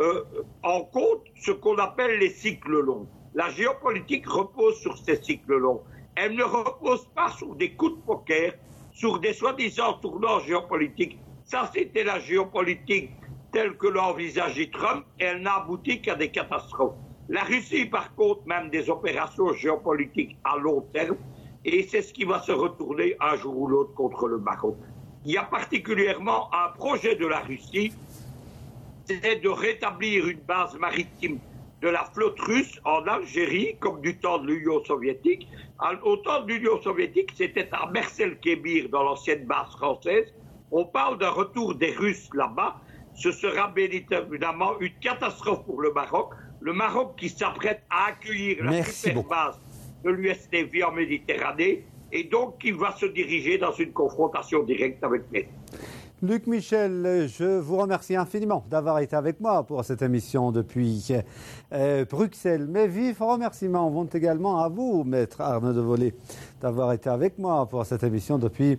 en compte ce qu'on appelle les cycles longs. La géopolitique repose sur ces cycles longs. Elle ne repose pas sur des coups de poker, sur des soi-disant tournants géopolitiques. Ça, c'était la géopolitique telle que l'envisageait Trump et elle n'a abouti qu'à des catastrophes. La Russie, par contre, mène des opérations géopolitiques à long terme et c'est ce qui va se retourner un jour ou l'autre contre le Maroc. Il y a particulièrement un projet de la Russie, c'est de rétablir une base maritime de la flotte russe en Algérie, comme du temps de l'Union soviétique. Au temps de l'Union soviétique, c'était à Mersel-Kébir, dans l'ancienne base française. On parle d'un retour des Russes là-bas. Ce sera bien évidemment une catastrophe pour le Maroc. Le Maroc qui s'apprête à accueillir la super base de l'USNV en Méditerranée et donc qui va se diriger dans une confrontation directe avec l'Est. Luc Michel, je vous remercie infiniment d'avoir été avec moi pour cette émission depuis Bruxelles. Mes vifs remerciements vont également à vous, maître Arnaud Devolé, d'avoir été avec moi pour cette émission depuis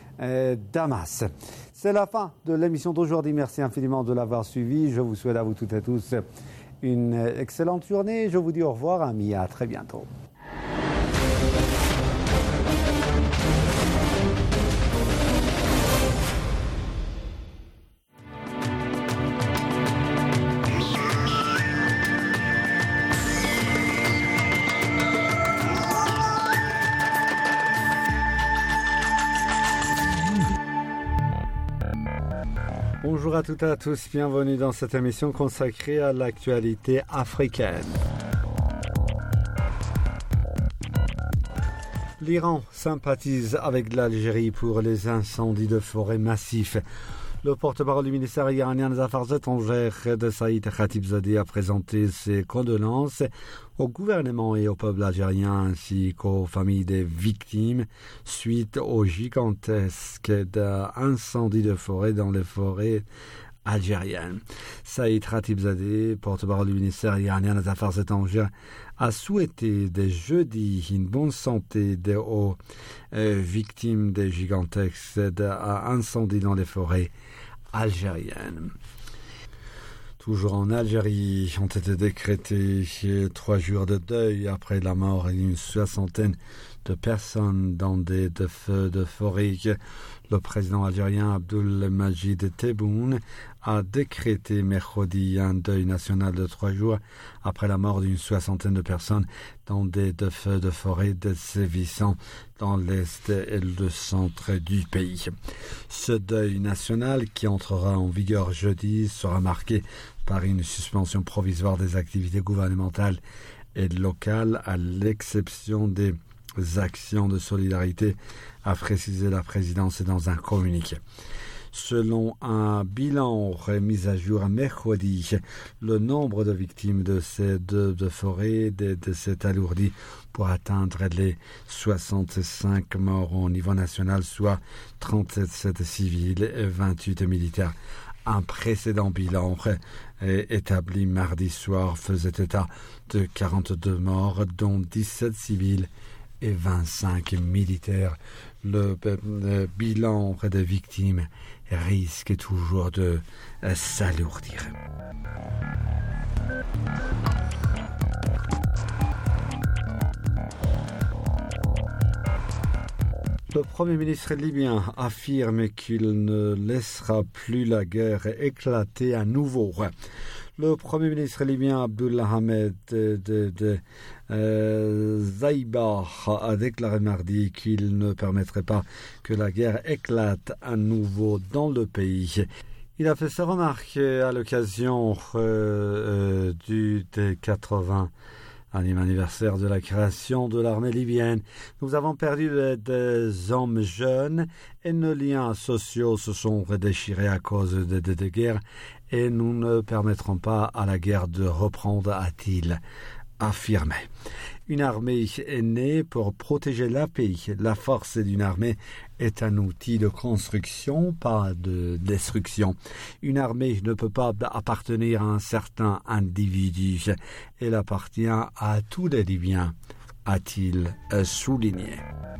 Damas. C'est la fin de l'émission d'aujourd'hui. Merci infiniment de l'avoir suivi. Je vous souhaite à vous toutes et tous une excellente journée. Je vous dis au revoir, amis. À très bientôt. Bonjour à toutes et à tous, bienvenue dans cette émission consacrée à l'actualité africaine. L'Iran sympathise avec l'Algérie pour les incendies de forêt massifs. Le porte-parole du ministère iranien des Affaires étrangères de Saïd Khatibzadeh a présenté ses condoléances au gouvernement et au peuple algérien ainsi qu'aux familles des victimes suite au gigantesque incendie de forêt dans les forêts algériennes. Saïd Khatibzadeh, porte-parole du ministère iranien des Affaires étrangères, a souhaité dès jeudi une bonne santé aux victimes des gigantesques incendies dans les forêts algériennes. Toujours en Algérie, ont été décrétés 3 jours de deuil après la mort d'une 60aine de personnes dans des feux de forêt. Le président algérien Abdelmajid Tebboune a décrété mercredi un deuil national de 3 jours après la mort d'une 60aine de personnes dans des feux de forêt sévissant dans l'est et le centre du pays. Ce deuil national, qui entrera en vigueur jeudi, sera marqué par une suspension provisoire des activités gouvernementales et locales, à l'exception des actions de solidarité, a précisé la présidence dans un communiqué. Selon un bilan remis à jour mercredi, le nombre de victimes de ces deux forêts s'est alourdi pour atteindre les 65 morts au niveau national, soit 37 civils et 28 militaires. Un précédent bilan établi mardi soir faisait état de 42 morts, dont 17 civils et 25 militaires. Le bilan des victimes risque toujours de s'alourdir. Le Premier ministre libyen affirme qu'il ne laissera plus la guerre éclater à nouveau. Le Premier ministre libyen Abdulhamid Zaïba a déclaré mardi qu'il ne permettrait pas que la guerre éclate à nouveau dans le pays. Il a fait sa remarque à l'occasion du 80 anniversaire de la création de l'armée libyenne. Nous avons perdu des hommes jeunes et nos liens sociaux se sont redéchirés à cause de guerres et nous ne permettrons pas à la guerre de reprendre, a-t-il affirmé. Une armée est née pour protéger la pays. La force d'une armée est un outil de construction, pas de destruction. Une armée ne peut pas appartenir à un certain individu. Elle appartient à tous les Libyens, a-t-il souligné.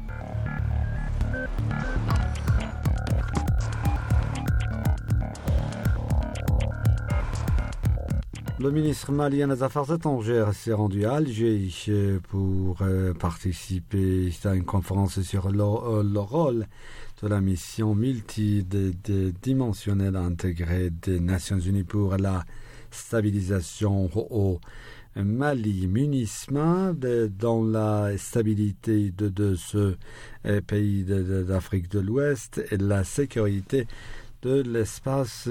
Le ministre malien des Affaires étrangères s'est rendu à Alger pour participer à une conférence sur le rôle de la mission multidimensionnelle intégrée des Nations Unies pour la stabilisation au Mali, MINUSMA, dans la stabilité de ce pays d'Afrique de l'Ouest et la sécurité de l'espace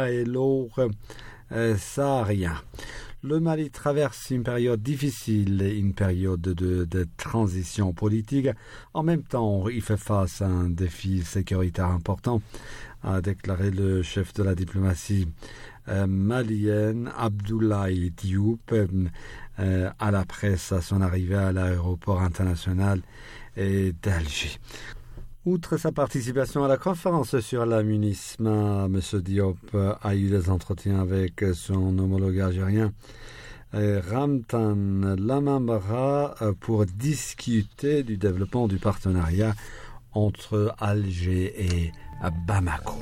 sahélo-saharien. Le Mali traverse une période difficile et une période de transition politique. En même temps, il fait face à un défi sécuritaire important, a déclaré le chef de la diplomatie malienne, Abdoulaye Diop, à la presse à son arrivée à l'aéroport international d'Alger. Outre sa participation à la conférence sur la MINUSMA, M. Diop a eu des entretiens avec son homologue algérien, Ramtan Lamamra, pour discuter du développement du partenariat entre Alger et Bamako.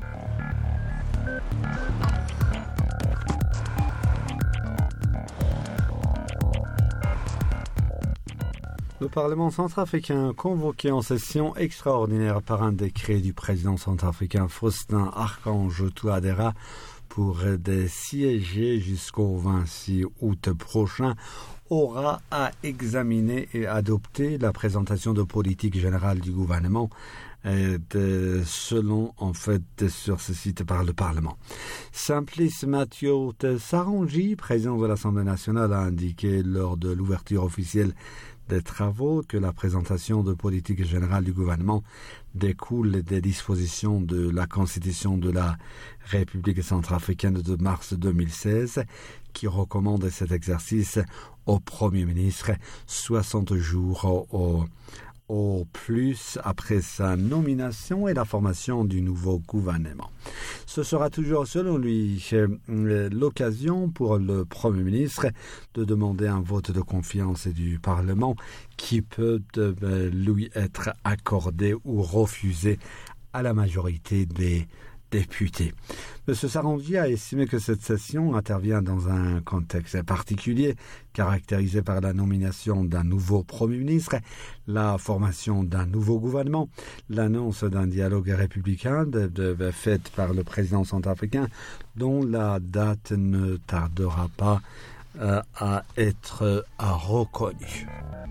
Le Parlement centrafricain, convoqué en session extraordinaire par un décret du président centrafricain Faustin Archange Touadéra pour siéger jusqu'au 26 août prochain, aura à examiner et adopter la présentation de politique générale du gouvernement selon en fait sur ce site par le Parlement. Simplice Mathieu Sarangi, président de l'Assemblée nationale, a indiqué lors de l'ouverture officielle des travaux que la présentation de politique générale du gouvernement découle des dispositions de la Constitution de la République centrafricaine de mars 2016 qui recommande cet exercice au Premier ministre 60 jours au plus après sa nomination et la formation du nouveau gouvernement. Ce sera toujours, selon lui, l'occasion pour le Premier ministre de demander un vote de confiance du Parlement qui peut lui être accordé ou refusé à la majorité des députés. M. Sarangi a estimé que cette session intervient dans un contexte particulier caractérisé par la nomination d'un nouveau Premier ministre, la formation d'un nouveau gouvernement, l'annonce d'un dialogue républicain faite par le président centrafricain dont la date ne tardera pas à être reconnue.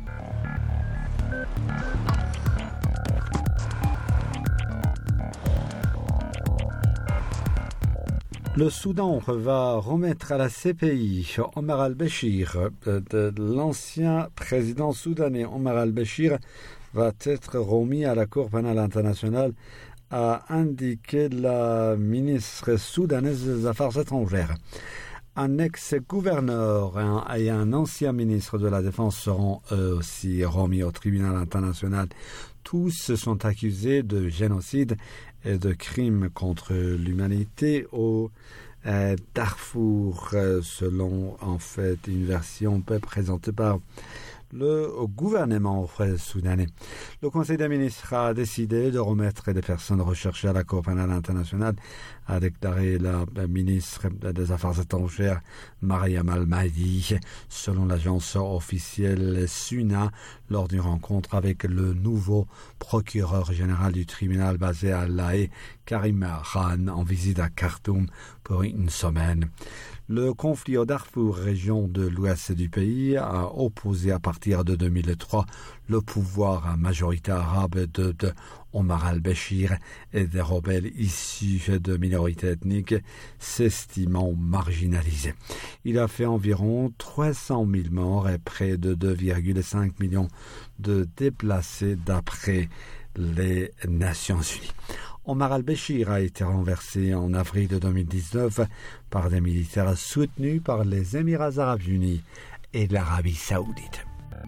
Le Soudan va remettre à la CPI Omar al-Béchir. L'ancien président soudanais Omar al-Béchir va être remis à la Cour pénale internationale, a indiqué la ministre soudanaise des Affaires étrangères. Un ex-gouverneur et un ancien ministre de la Défense seront eux aussi remis au tribunal international. Tous sont accusés de génocide et de crimes contre l'humanité au Darfour, selon en fait une version présentée par le gouvernement soudanais. Le Conseil des ministres a décidé de remettre les personnes recherchées à la Cour pénale internationale, a déclaré la ministre des Affaires étrangères Mariam Al-Mahdi, selon l'agence officielle SUNA, lors d'une rencontre avec le nouveau procureur général du tribunal basé à La Haye, Karim Khan, en visite à Khartoum pour une semaine. Le conflit au Darfour, région de l'ouest du pays, a opposé à partir de 2003 le pouvoir à majorité arabe de Omar al-Béchir et des rebelles issus de minorités ethniques s'estimant marginalisés. Il a fait environ 300 000 morts et près de 2,5 millions de déplacés d'après les Nations Unies. Omar al-Béchir a été renversé en avril 2019 par des militaires soutenus par les Émirats arabes unis et l'Arabie saoudite.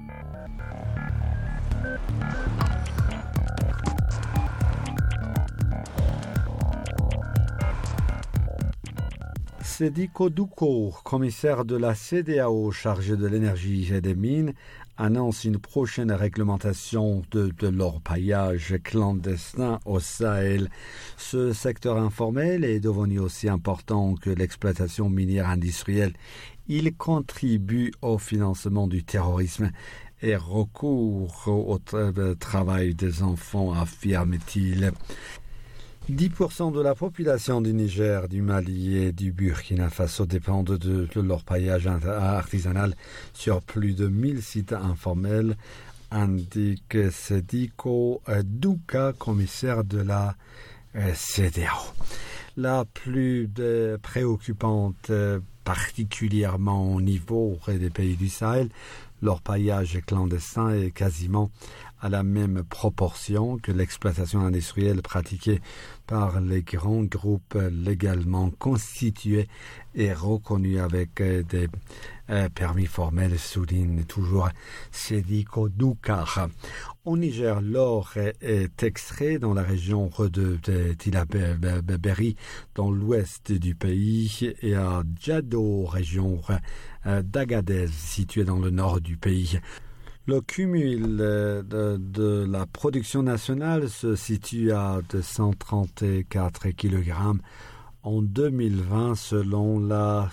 Sediko Douko, commissaire de la CEDEAO chargé de l'énergie et des mines, annonce une prochaine réglementation de l'orpaillage clandestin au Sahel. Ce secteur informel est devenu aussi important que l'exploitation minière industrielle. Il contribue au financement du terrorisme et recourt au travail des enfants, affirme-t-il. 10% de la population du Niger, du Mali et du Burkina Faso dépendent de l'orpaillage artisanal sur plus de 1000 sites informels, indique Sediko Douka, commissaire de la CEDEAO. La plus préoccupante, particulièrement au niveau des pays du Sahel, l'orpaillage clandestin est quasiment à la même proportion que l'exploitation industrielle pratiquée par les grands groupes légalement constitués et reconnus avec des permis formels, souligne toujours Sediko Douka. Au Niger, l'or est extrait dans la région de Tilaberi, dans l'ouest du pays, et à Djado, région d'Agadez, située dans le nord du pays. Le cumul de la production nationale se situe à 234 kg en 2020 selon la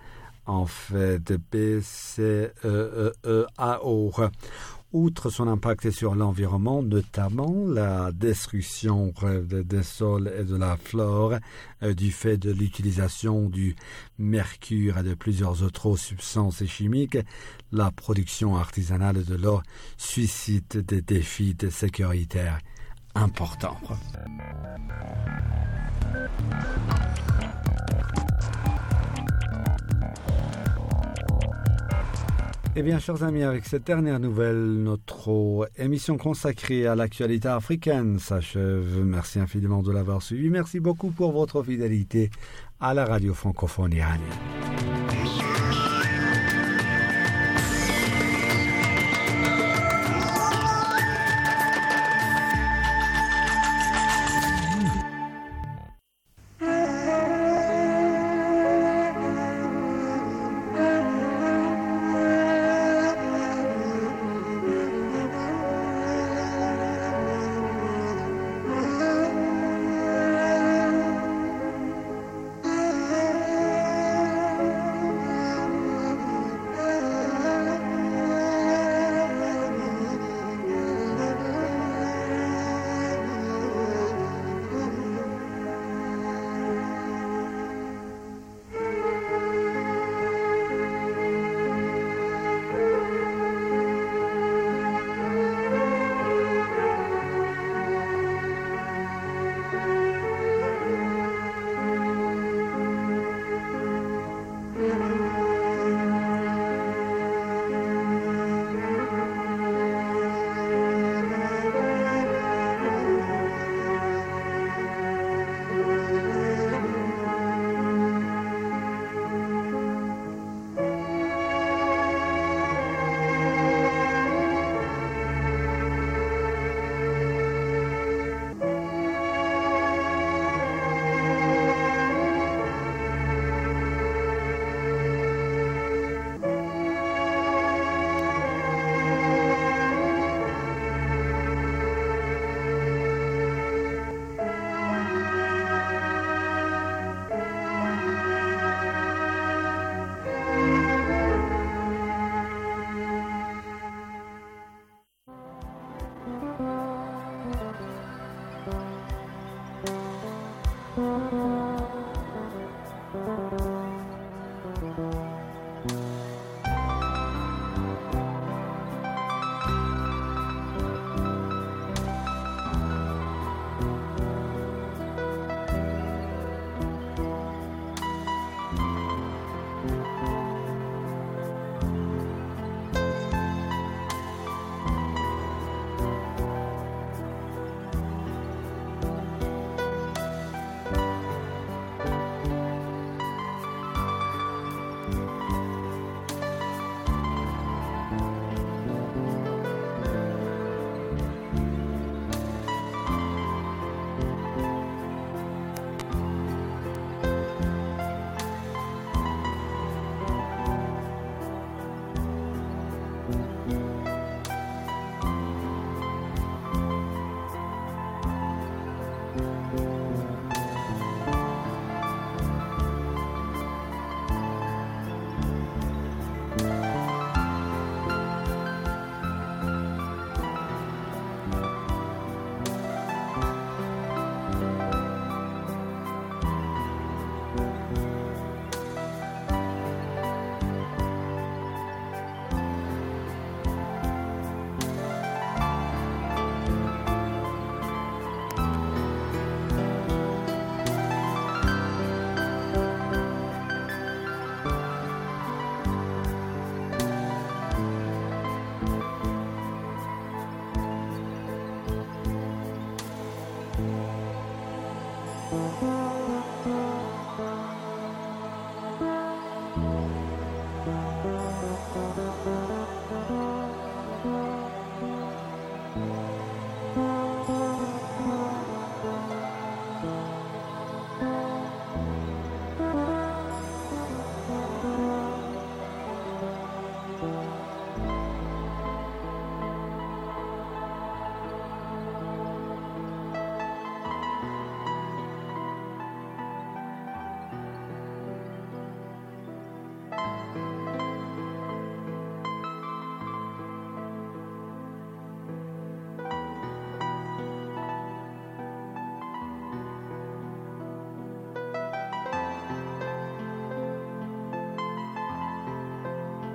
BCEAO. Outre son impact sur l'environnement, notamment la destruction des sols et de la flore du fait de l'utilisation du mercure et de plusieurs autres substances chimiques, la production artisanale de l'or suscite des défis sécuritaires important. Eh bien, chers amis, avec cette dernière nouvelle, notre émission consacrée à l'actualité africaine s'achève. Merci infiniment de l'avoir suivi. Merci beaucoup pour votre fidélité à la radio francophone iranienne.